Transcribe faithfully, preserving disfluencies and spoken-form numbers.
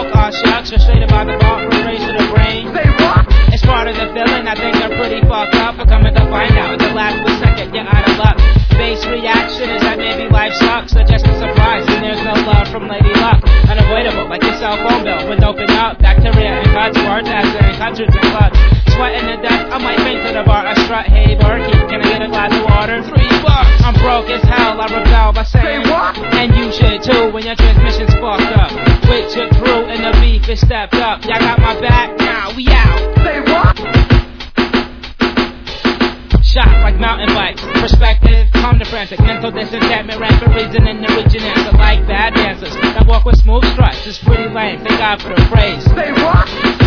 smoke, aw shucks, frustrated by the thought, race to the brain. Say what? It's part of the feeling, I think I'm pretty fucked up. But coming to find out, the last was second, you're out of luck. Base reaction is that maybe life sucks, or just a surprise, and there's no love from Lady Luck. Unavoidable, like your cell phone bill, would open up. Bacteria and cuts, words, as in countries and clubs. Sweating to death, I might faint to the bar. I strut, hey barkeep, can I get a glass of water? Three bucks. I'm broke as hell, I rebel by saying, Say what? and you should too, when your transmission's fucked up. Switch your crew and the beef is stepped up. Y'all got my back, now we out. Say what? Shot like mountain bikes, perspective, calm to frantic, mental disenchantment, rapid reason and originator like bad dancers that walk with smooth strides. It's pretty lame, thank God for the praise. Say what?